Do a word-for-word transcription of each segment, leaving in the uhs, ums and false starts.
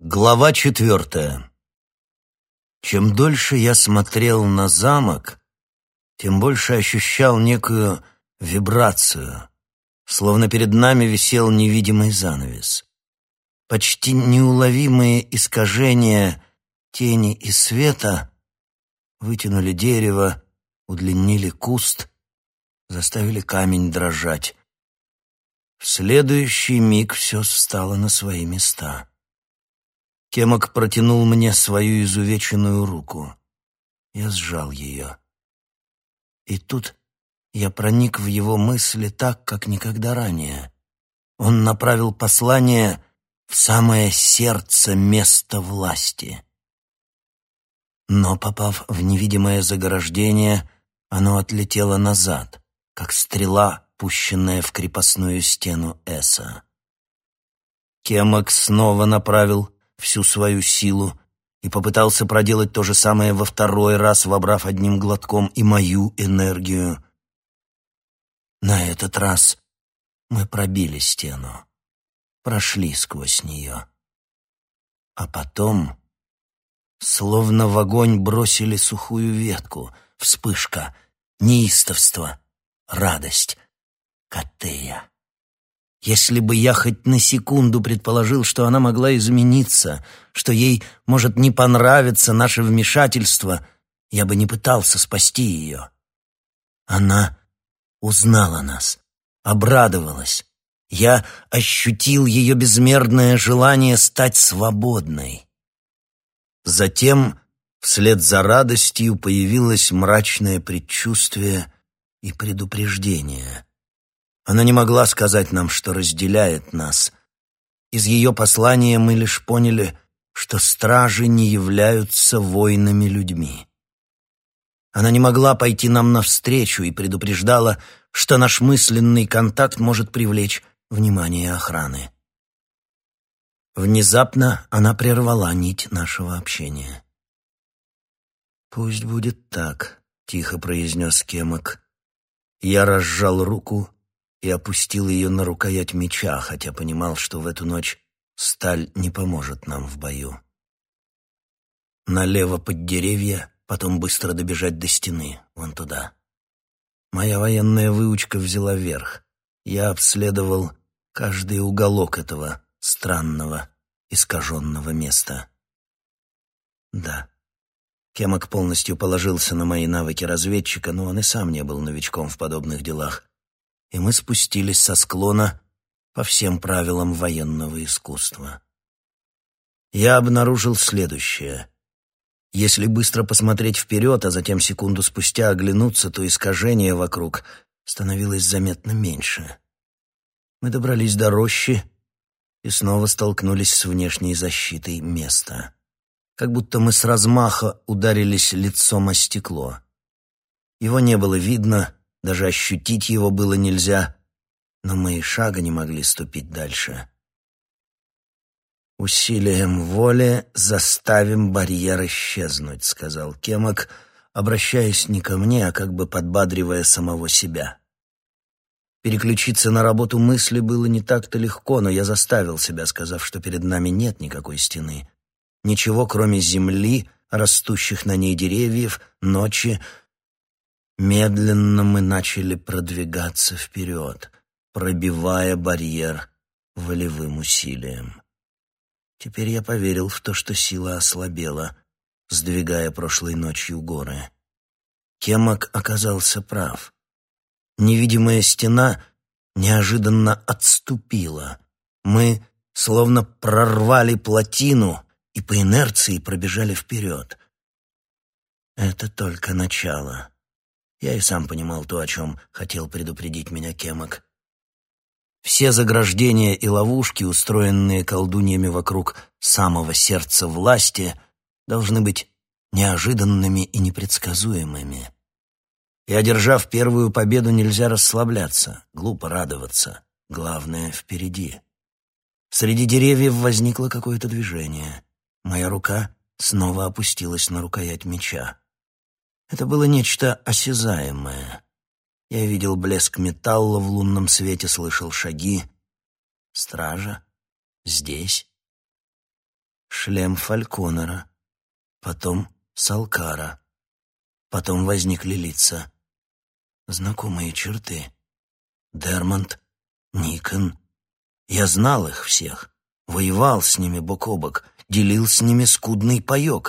Глава четвертая. Чем дольше я смотрел на замок, тем больше ощущал некую вибрацию, словно перед нами висел невидимый занавес. Почти неуловимые искажения тени и света вытянули дерево, удлинили куст, заставили камень дрожать. В следующий миг все встало на свои места. Кемок протянул мне свою изувеченную руку. Я сжал ее. И тут я проник в его мысли так, как никогда ранее. Он направил послание в самое сердце места власти. Но, попав в невидимое заграждение, оно отлетело назад, как стрела, пущенная в крепостную стену Эса. Кемок снова направил всю свою силу и попытался проделать то же самое во второй раз, вобрав одним глотком и мою энергию. На этот раз мы пробили стену, прошли сквозь нее. А потом, словно в огонь бросили сухую ветку, вспышка, неистовство, радость, Катея. Если бы я хоть на секунду предположил, что она могла измениться, что ей может не понравиться наше вмешательство, я бы не пытался спасти ее. Она узнала нас, обрадовалась. Я ощутил ее безмерное желание стать свободной. Затем, вслед за радостью, появилось мрачное предчувствие и предупреждение. Она не могла сказать нам, что разделяет нас. Из ее послания мы лишь поняли, что стражи не являются воинами людьми. Она не могла пойти нам навстречу и предупреждала, что наш мысленный контакт может привлечь внимание охраны. Внезапно она прервала нить нашего общения. «Пусть будет так», — тихо произнес Кемок. Я разжал руку и опустил ее на рукоять меча, хотя понимал, что в эту ночь сталь не поможет нам в бою. Налево под деревья, потом быстро добежать до стены, вон туда. Моя военная выучка взяла верх. Я обследовал каждый уголок этого странного, искаженного места. Да, Кемок полностью положился на мои навыки разведчика, но он и сам не был новичком в подобных делах. И мы спустились со склона по всем правилам военного искусства. Я обнаружил следующее. Если быстро посмотреть вперед, а затем секунду спустя оглянуться, то искажение вокруг становилось заметно меньше. Мы добрались до рощи и снова столкнулись с внешней защитой места. Как будто мы с размаха ударились лицом о стекло. Его не было видно, даже ощутить его было нельзя, но мы и шага не могли ступить дальше. «Усилием воли заставим барьер исчезнуть», — сказал Кемок, обращаясь не ко мне, а как бы подбадривая самого себя. Переключиться на работу мысли было не так-то легко, но я заставил себя, сказав, что перед нами нет никакой стены. Ничего, кроме земли, растущих на ней деревьев, ночи. Медленно мы начали продвигаться вперед, пробивая барьер волевым усилием. Теперь я поверил в то, что сила ослабела, сдвигая прошлой ночью горы. Кемок оказался прав. Невидимая стена неожиданно отступила. Мы словно прорвали плотину и по инерции пробежали вперед. Это только начало. Я и сам понимал то, о чем хотел предупредить меня Кемок. Все заграждения и ловушки, устроенные колдуньями вокруг самого сердца власти, должны быть неожиданными и непредсказуемыми. И, одержав первую победу, нельзя расслабляться, глупо радоваться. Главное — впереди. Среди деревьев возникло какое-то движение. Моя рука снова опустилась на рукоять меча. Это было нечто осязаемое. Я видел блеск металла в лунном свете, слышал шаги. Стража? Здесь? шлем Фальконера, потом Салкара. Потом возникли лица. Знакомые черты. Дермонт, Никон. Я знал их всех, воевал с ними бок о бок, делил с ними скудный паёк.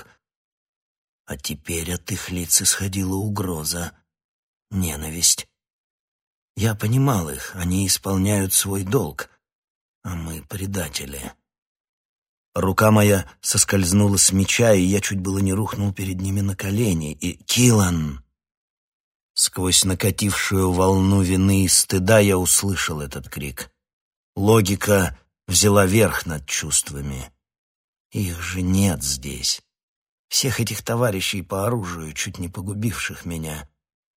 А теперь от их лиц исходила угроза, ненависть. Я понимал их, они исполняют свой долг, а мы предатели. Рука моя соскользнула с меча, и я чуть было не рухнул перед ними на колени. И Килан! Сквозь накатившую волну вины и стыда я услышал этот крик. Логика взяла верх над чувствами. Их же нет здесь. Всех этих товарищей по оружию, чуть не погубивших меня.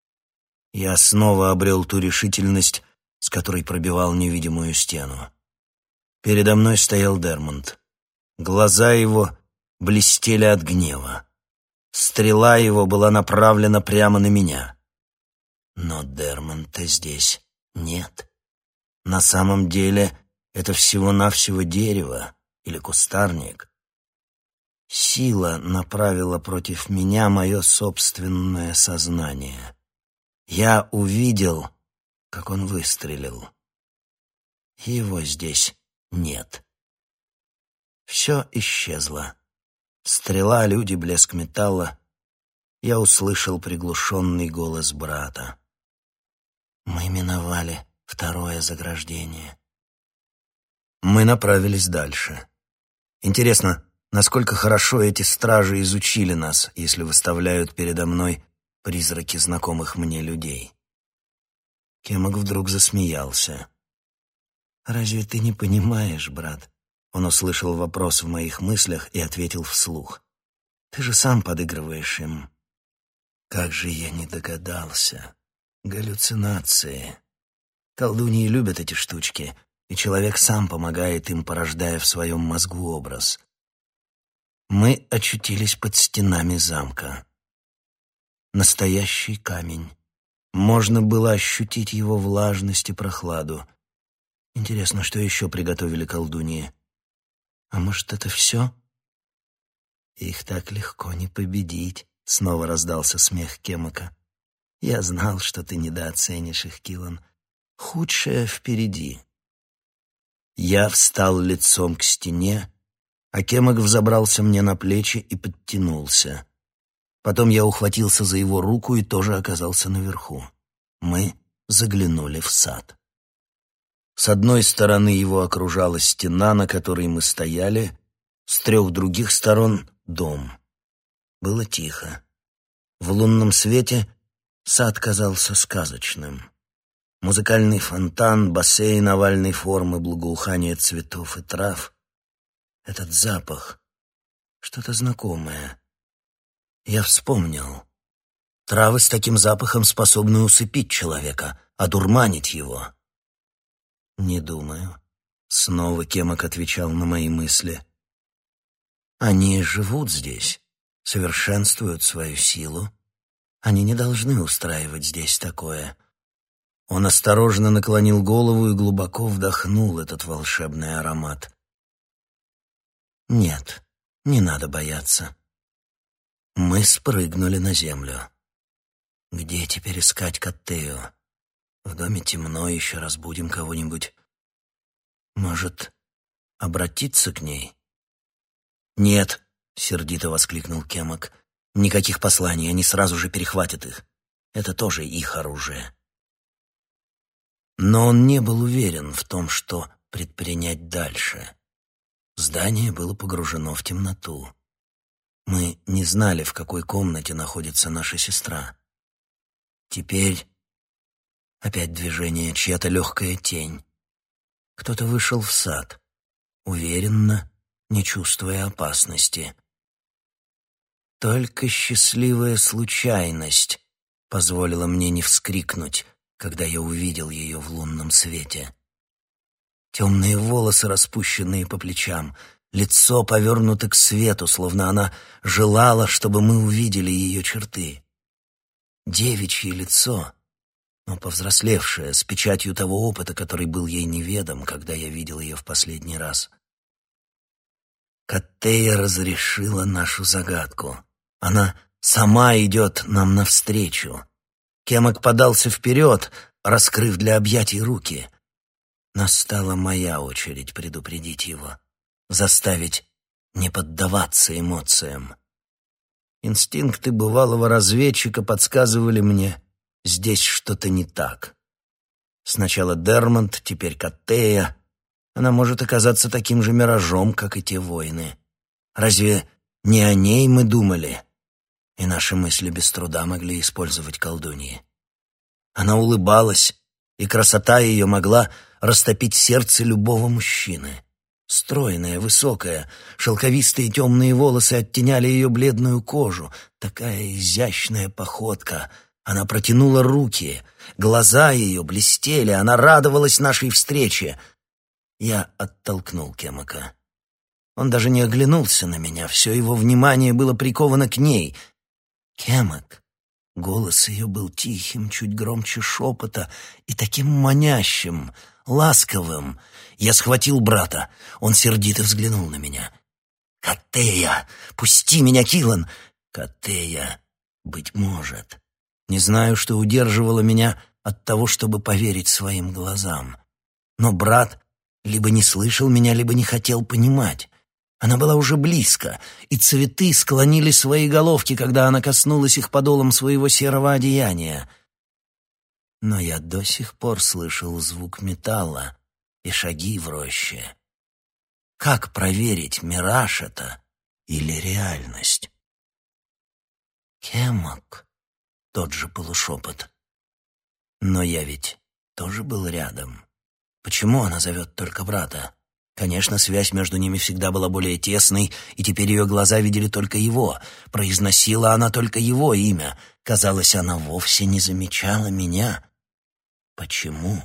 Я снова обрел ту решительность, с которой пробивал невидимую стену. Передо мной стоял Дермонт. Глаза его блестели от гнева. Стрела его была направлена прямо на меня. Но Дермонта здесь нет. На самом деле это всего-навсего дерево или кустарник. Сила направила против меня мое собственное сознание. Я увидел, как он выстрелил. Его здесь нет. Все исчезло. Стрела, люди, блеск металла. Я услышал приглушенный голос брата. Мы миновали второе заграждение. Мы направились дальше. Интересно, насколько хорошо эти стражи изучили нас, если выставляют передо мной призраки знакомых мне людей. Кемок вдруг засмеялся. «Разве ты не понимаешь, брат?» Он услышал вопрос в моих мыслях и ответил вслух. «Ты же сам подыгрываешь им». Как же я не догадался. Галлюцинации. Колдуньи любят эти штучки, и человек сам помогает им, порождая в своем мозгу образ. Мы очутились под стенами замка. Настоящий камень. Можно было ощутить его влажность и прохладу. Интересно, что еще приготовили колдуньи? А может, это все? Их так легко не победить. Снова раздался смех Кемока. Я знал, что ты недооценишь их, Килан. Худшее впереди. Я встал лицом к стене, а Кемок взобрался мне на плечи и подтянулся. Потом я ухватился за его руку и тоже оказался наверху. Мы заглянули в сад. С одной стороны его окружала стена, на которой мы стояли, с трех других сторон — дом. Было тихо. В лунном свете сад казался сказочным. Музыкальный фонтан, бассейн овальной формы, благоухание цветов и трав. Этот запах, что-то знакомое. Я вспомнил. Травы с таким запахом способны усыпить человека, одурманить его. «Не думаю», — снова Кемок отвечал на мои мысли. «Они живут здесь, совершенствуют свою силу. Они не должны устраивать здесь такое». Он осторожно наклонил голову и глубоко вдохнул этот волшебный аромат. «Нет, не надо бояться». Мы спрыгнули на землю. Где теперь искать Каттею? В доме темно, еще разбудим кого-нибудь. Может, обратиться к ней? «Нет», — сердито воскликнул Кемок. «Никаких посланий, они сразу же перехватят их. Это тоже их оружие». Но он не был уверен в том, что предпринять дальше. Здание было погружено в темноту. Мы не знали, в какой комнате находится наша сестра. Теперь опять движение, чья-то легкая тень. Кто-то вышел в сад, уверенно, не чувствуя опасности. Только счастливая случайность позволила мне не вскрикнуть, когда я увидел ее в лунном свете. Темные волосы, распущенные по плечам, лицо повернуто к свету, словно она желала, чтобы мы увидели ее черты. Девичье лицо, но повзрослевшее, с печатью того опыта, который был ей неведом, когда я видел ее в последний раз. Каттея разрешила нашу загадку. Она сама идет нам навстречу. Кемок подался вперед, раскрыв для объятий руки. Настала моя очередь предупредить его, заставить не поддаваться эмоциям. Инстинкты бывалого разведчика подсказывали мне, здесь что-то не так. Сначала Дермонт, теперь Каттея. Она может оказаться таким же миражом, как и те войны. Разве не о ней мы думали? И наши мысли без труда могли использовать колдуньи. Она улыбалась, и красота ее могла растопить сердце любого мужчины. Стройная, высокая, шелковистые темные волосы оттеняли ее бледную кожу. Такая изящная походка. Она протянула руки, глаза ее блестели, она радовалась нашей встрече. Я оттолкнул Кемока. Он даже не оглянулся на меня, все его внимание было приковано к ней. «Кемок!» Голос ее был тихим, чуть громче шепота и таким манящим, ласковым. Я схватил брата, он сердито взглянул на меня. «Каттея! Пусти меня, Килан!» «Каттея, быть может...» Не знаю, что удерживало меня от того, чтобы поверить своим глазам. Но брат либо не слышал меня, либо не хотел понимать. Она была уже близко, и цветы склонили свои головки, когда она коснулась их подолом своего серого одеяния. Но я до сих пор слышал звук металла и шаги в роще. Как проверить, мираж это или реальность? «Кемок», тот же полушепот. Но я ведь тоже был рядом. Почему она зовет только брата? Конечно, связь между ними всегда была более тесной, и теперь ее глаза видели только его. Произносила она только его имя. Казалось, она вовсе не замечала меня. Почему?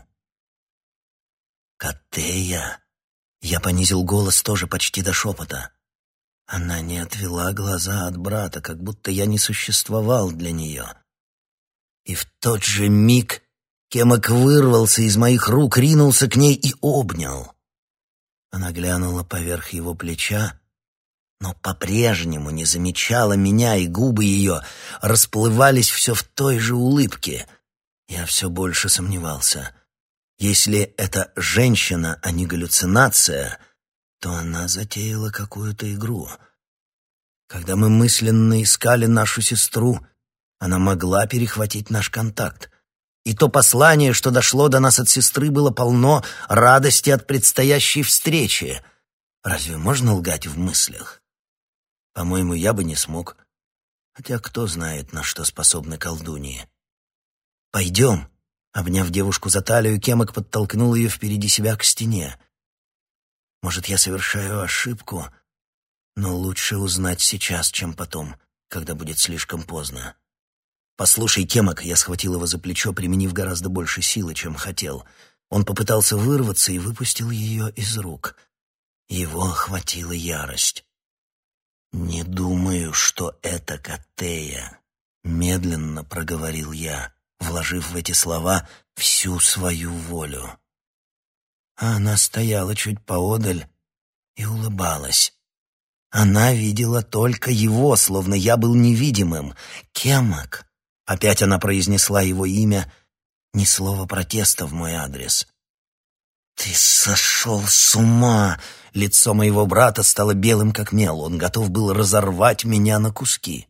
«Каттея!» Я понизил голос тоже почти до шепота. Она не отвела глаза от брата, как будто я не существовал для нее. И в тот же миг Кемок вырвался из моих рук, ринулся к ней и обнял. Она глянула поверх его плеча, но по-прежнему не замечала меня, и губы ее расплывались все в той же улыбке. Я все больше сомневался. Если это женщина, а не галлюцинация, то она затеяла какую-то игру. Когда мы мысленно искали нашу сестру, она могла перехватить наш контакт. И то послание, что дошло до нас от сестры, было полно радости от предстоящей встречи. Разве можно лгать в мыслях? По-моему, я бы не смог. Хотя кто знает, на что способны колдуньи. «Пойдем». Обняв девушку за талию, Кемок подтолкнул ее впереди себя к стене. Может, я совершаю ошибку, но лучше узнать сейчас, чем потом, когда будет слишком поздно. «Послушай, Кемок», — я схватил его за плечо, применив гораздо больше силы, чем хотел. Он попытался вырваться и выпустил ее из рук. Его охватила ярость. «Не думаю, что это Каттея», — медленно проговорил я, вложив в эти слова всю свою волю. А она стояла чуть поодаль и улыбалась. Она видела только его, словно я был невидимым. «Кемок». Опять она произнесла его имя, ни слова протеста в мой адрес. «Ты сошел с ума!» Лицо моего брата стало белым, как мел. Он готов был разорвать меня на куски.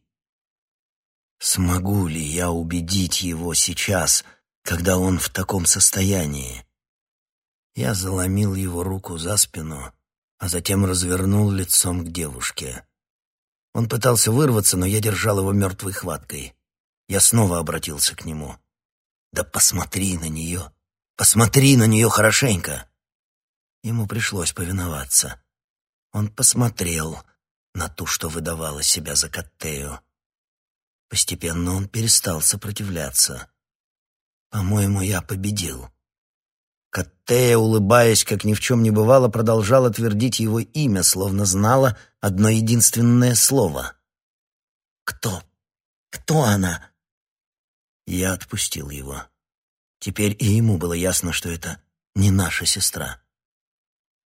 Смогу ли я убедить его сейчас, когда он в таком состоянии? Я заломил его руку за спину, а затем развернул лицом к девушке. Он пытался вырваться, но я держал его мертвой хваткой. Я снова обратился к нему. «Да посмотри на нее! Посмотри на нее хорошенько!» Ему пришлось повиноваться. Он посмотрел на ту, что выдавала себя за Каттею. Постепенно он перестал сопротивляться. По-моему, я победил. Каттея, улыбаясь, как ни в чем не бывало, продолжала твердить его имя, словно знала одно единственное слово. «Кто? Кто она?» Я отпустил его. Теперь и ему было ясно, что это не наша сестра.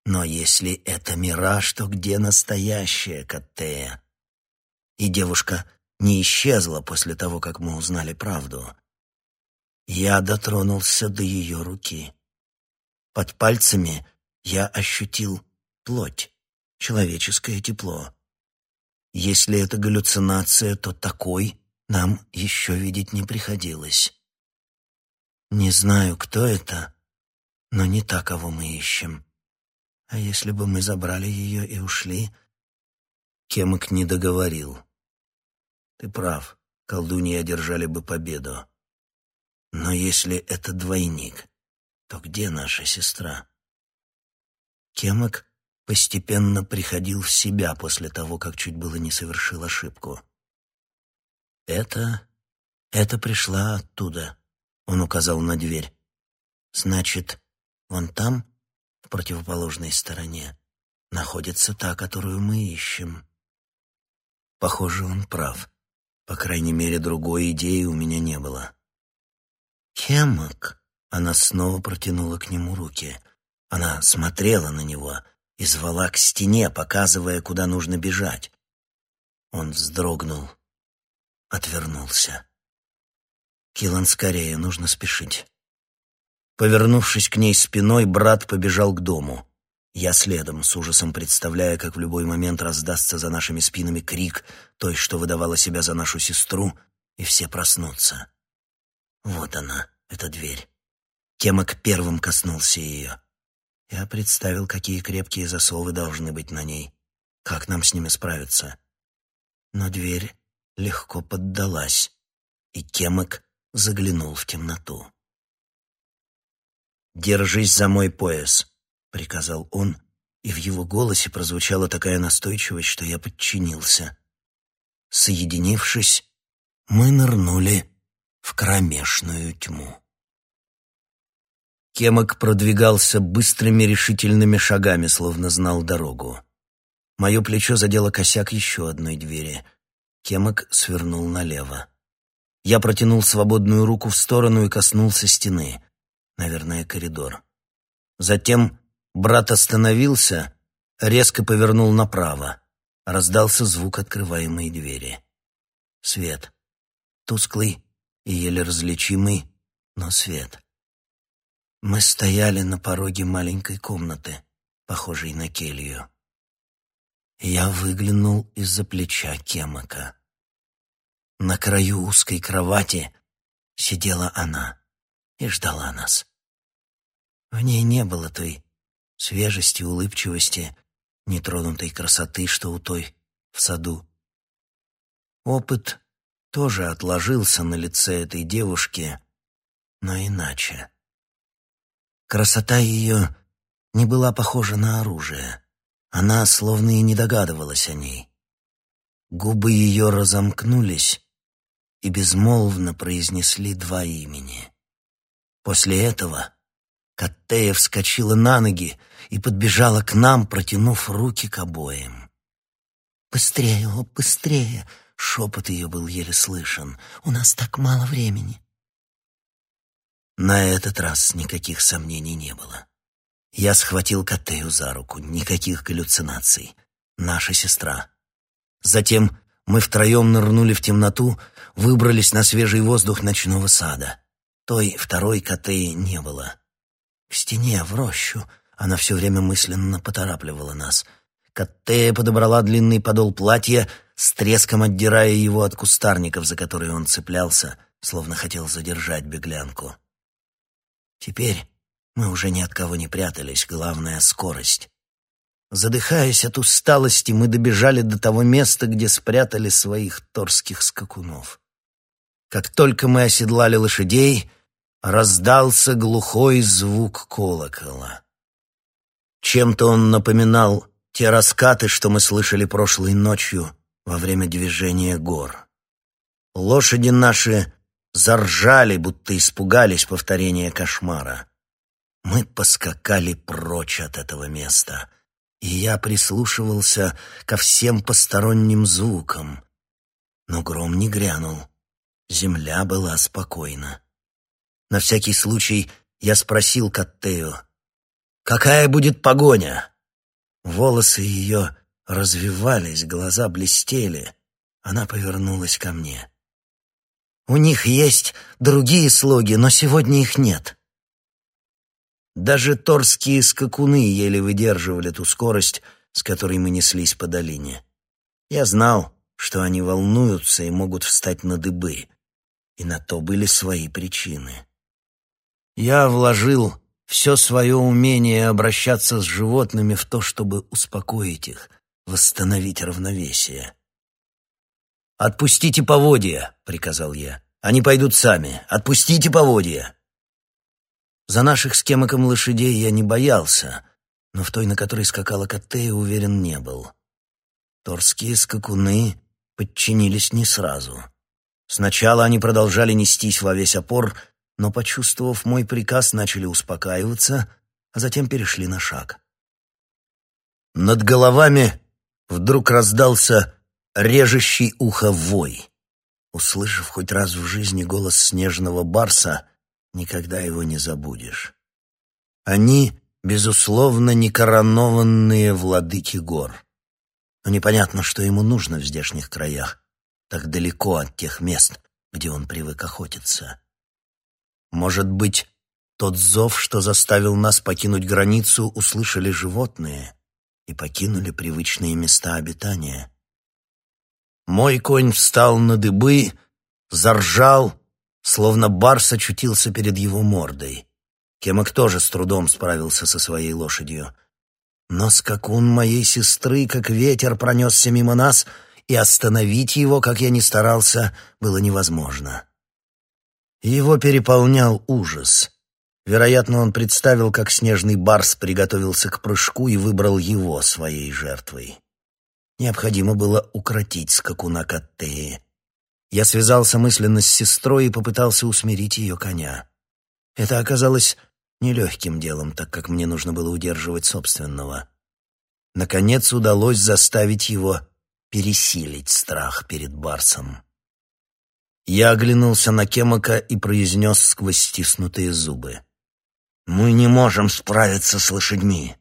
Но если это мираж, то где настоящая Каттея? И девушка не исчезла после того, как мы узнали правду. Я дотронулся до ее руки. Под пальцами я ощутил плоть, человеческое тепло. Если это галлюцинация, то такой нам еще видеть не приходилось. Не знаю, кто это, но не та, кого мы ищем. А если бы мы забрали ее и ушли? Кемок не договорил. Ты прав, колдуньи одержали бы победу. Но если это двойник, то где наша сестра? Кемок постепенно приходил в себя после того, как чуть было не совершил ошибку. Это... это пришла оттуда, он указал на дверь. Значит, вон там, в противоположной стороне, находится та, которую мы ищем. Похоже, он прав. По крайней мере, другой идеи у меня не было. «Кемок!» — она снова протянула к нему руки. Она смотрела на него и звала к стене, показывая, куда нужно бежать. Он вздрогнул, отвернулся. «Киллан, скорее, нужно спешить». Повернувшись к ней спиной, брат побежал к дому. Я следом, с ужасом представляя, как в любой момент раздастся за нашими спинами крик той, что выдавала себя за нашу сестру, и все проснутся. Вот она, эта дверь. Кемок первым коснулся ее. Я представил, какие крепкие засовы должны быть на ней. Как нам с ними справиться? Но дверь легко поддалась, и Кемок заглянул в темноту. «Держись за мой пояс», — приказал он, и в его голосе прозвучала такая настойчивость, что я подчинился. Соединившись, мы нырнули в кромешную тьму. Кемок продвигался быстрыми решительными шагами, словно знал дорогу. Мое плечо задело косяк еще одной двери. Кемок свернул налево. Я протянул свободную руку в сторону и коснулся стены. Наверное, коридор. Затем брат остановился, резко повернул направо. Раздался звук открываемой двери. Свет. Тусклый и еле различимый, но свет. Мы стояли на пороге маленькой комнаты, похожей на келью. Я выглянул из-за плеча Кемока. На краю узкой кровати сидела она и ждала нас. В ней не было той свежести, улыбчивости, нетронутой красоты, что у той в саду. Опыт тоже отложился на лице этой девушки, но иначе. Красота ее не была похожа на оружие. Она словно и не догадывалась о ней. Губы ее разомкнулись и безмолвно произнесли два имени. После этого Каттея вскочила на ноги и подбежала к нам, протянув руки к обоим. «Быстрее, о, быстрее!» — шепот ее был еле слышен. «У нас так мало времени». На этот раз никаких сомнений не было. Я схватил Каттею за руку. Никаких галлюцинаций. Наша сестра. Затем мы втроем нырнули в темноту, выбрались на свежий воздух ночного сада. Той второй Каттеи не было. К стене, в рощу. Она все время мысленно поторапливала нас. Каттея подобрала длинный подол платья, с треском отдирая его от кустарников, за которые он цеплялся, словно хотел задержать беглянку. Теперь мы уже ни от кого не прятались, главное — скорость. Задыхаясь от усталости, мы добежали до того места, где спрятали своих торских скакунов. Как только мы оседлали лошадей, раздался глухой звук колокола. Чем-то он напоминал те раскаты, что мы слышали прошлой ночью во время движения гор. Лошади наши заржали, будто испугались повторения кошмара. Мы поскакали прочь от этого места, и я прислушивался ко всем посторонним звукам. Но гром не грянул, земля была спокойна. На всякий случай я спросил Каттею: «Какая будет погоня? Волосы ее развивались, глаза блестели. Она повернулась ко мне. «У них есть другие слоги, но сегодня их нет». Даже торские скакуны еле выдерживали ту скорость, с которой мы неслись по долине. Я знал, что они волнуются и могут встать на дыбы, и на то были свои причины. Я вложил все свое умение обращаться с животными в то, чтобы успокоить их, восстановить равновесие. «Отпустите поводья», — приказал я. «Они пойдут сами. Отпустите поводья». За наших с Кемоком лошадей я не боялся, но в той, на которой скакала Каттея, уверен не был. Торские скакуны подчинились не сразу. Сначала они продолжали нестись во весь опор, но, почувствовав мой приказ, начали успокаиваться, а затем перешли на шаг. Над головами вдруг раздался режущий ухо вой. Услышав хоть раз в жизни голос снежного барса, никогда его не забудешь. Они, безусловно, некоронованные владыки гор. Но непонятно, что ему нужно в здешних краях, так далеко от тех мест, где он привык охотиться. Может быть, тот зов, что заставил нас покинуть границу, услышали животные и покинули привычные места обитания. Мой конь встал на дыбы, заржал, словно барс очутился перед его мордой. Кемок тоже с трудом справился со своей лошадью. Но скакун моей сестры, как ветер, пронесся мимо нас, и остановить его, как я ни старался, было невозможно. Его переполнял ужас. Вероятно, он представил, как снежный барс приготовился к прыжку и выбрал его своей жертвой. Необходимо было укротить скакуна Каттеи. Я связался мысленно с сестрой и попытался усмирить ее коня. Это оказалось нелегким делом, так как мне нужно было удерживать собственного. Наконец удалось заставить его пересилить страх перед барсом. Я оглянулся на Кемока и произнес сквозь стиснутые зубы: «Мы не можем справиться с лошадьми».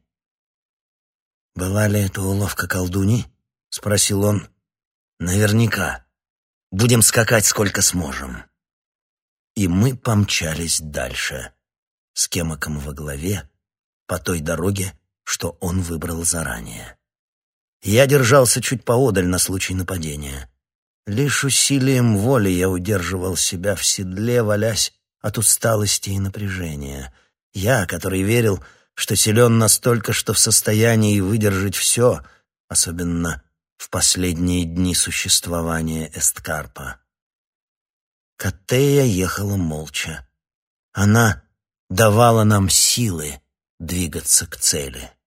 «Была ли это уловка колдуньи?» — спросил он. «Наверняка. Будем скакать сколько сможем». И мы помчались дальше, с Кемоком во главе, по той дороге, что он выбрал заранее. Я держался чуть поодаль на случай нападения. Лишь усилием воли я удерживал себя в седле, валясь от усталости и напряжения. Я, который верил, что силен настолько, что в состоянии выдержать все, особенно в последние дни существования Эсткарпа. Каттея ехала молча. Она давала нам силы двигаться к цели.